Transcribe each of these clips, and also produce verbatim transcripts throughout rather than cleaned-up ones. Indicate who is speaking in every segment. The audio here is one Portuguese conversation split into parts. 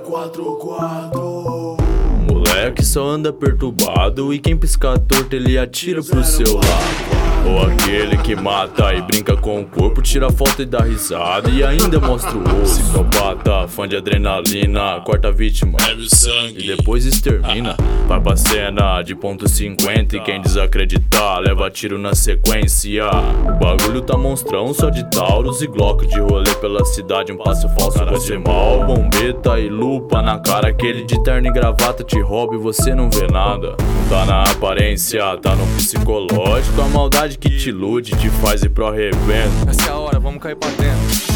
Speaker 1: quatro quatro.
Speaker 2: Moleque só anda perturbado e quem piscar torto ele atira pro seu lado. Ou aquele que mata e brinca com o corpo, tira foto e dá risada e ainda mostra o osso. Psicopata, fã de adrenalina, corta a vítima e depois extermina. Vai pra cena de ponto cinquenta e quem desacreditar leva tiro na sequência. O bagulho tá monstrão, só de Taurus e Glock de rolê pela cidade. Um passo falso vai ser mal, bombeta e lupa na cara. Aquele de terno e gravata te rouba e você não vê nada. Não tá na aparência, tá no psicológico. A maldade que te ilude, te faz ir pro arrebento.
Speaker 3: Essa é a hora, vamos cair pra dentro.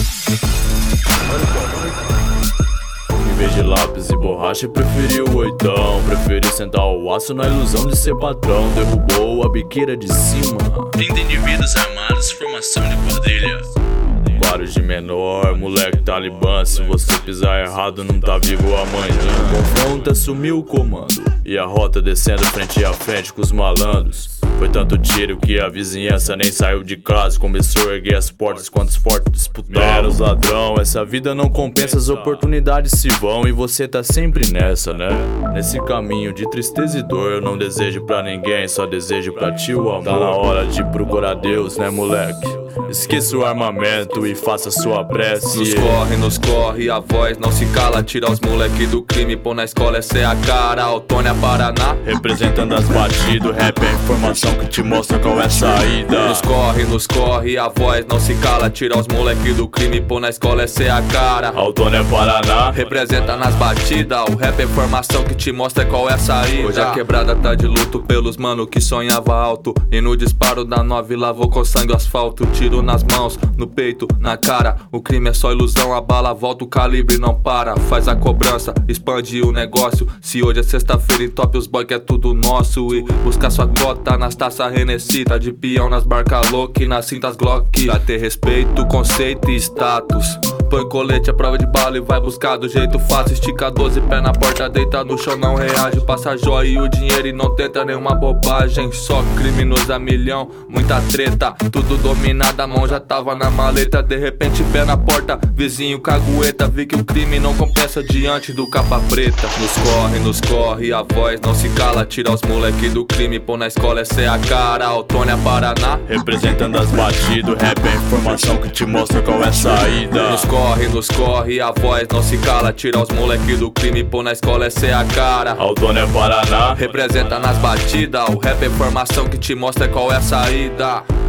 Speaker 2: Em vez de lápis e borracha, preferiu o oitão. Preferiu sentar o aço na ilusão de ser patrão. Derrubou a biqueira de cima. trinta indivíduos armados, formação de quadrilha. Vários de menor, moleque talibã. Se você pisar errado, não tá vivo amanhã. Confronta, sumiu o comando e a rota descendo frente a frente com os malandros. Foi tanto tiro que a vizinhança nem saiu de casa. Começou a erguer as portas quando os fortes disputaram. Era os ladrão, essa vida não compensa. As oportunidades se vão e você tá sempre nessa, né? Nesse caminho de tristeza e dor eu não desejo pra ninguém, só desejo pra ti o amor. Tá na hora de procurar Deus, né, moleque? Esqueça o armamento e faça sua prece.
Speaker 3: Nos corre, nos corre, a voz não se cala. Tira os moleque do crime, pô na escola, essa é a cara. Autônia, Paraná,
Speaker 2: representando as batidas. Rap é a informação que te mostra qual é a saída.
Speaker 3: Nos corre, nos corre, a voz não se cala. Tira os moleque do crime, pô na escola, essa é a cara.
Speaker 2: Autônia, Paraná,
Speaker 3: representa nas batidas. O rap é a informação que te mostra qual é a saída. Hoje a quebrada tá de luto pelos mano que sonhava alto. E no disparo da nove lavou com sangue o asfalto. Tiro nas mãos, no peito, na cara. O crime é só ilusão, a bala volta, o calibre não para. Faz a cobrança, expande o negócio. Se hoje é sexta-feira em top, os boy que é tudo nosso. E busca sua cota nas taças Renessi. Tá de peão nas barcas louca e nas cintas Glock. Pra ter respeito, conceito e status. Põe colete à prova de bala e vai buscar do jeito fácil. Estica doze pé na porta, deita no chão, não reage. Passa joia e o dinheiro e não tenta nenhuma bobagem. Só criminoso a milhão, muita treta. Tudo dominado, a mão já tava na maleta. De repente pé na porta, vizinho cagueta. Vi que o crime não compensa diante do capa preta. Nos corre, nos corre, a voz não se cala. Tira os moleque do crime, pô na escola, essa é a cara. Autônia, Paraná,
Speaker 2: representando as batidas. Rap é a informação que te mostra qual é a saída.
Speaker 3: Nos corre, nos corre, a voz não se cala. Tira os moleque do crime, pô na escola, essa é a cara.
Speaker 2: Autônia, Paraná,
Speaker 3: representa nas batidas. O rap é a informação que te mostra qual é a saída.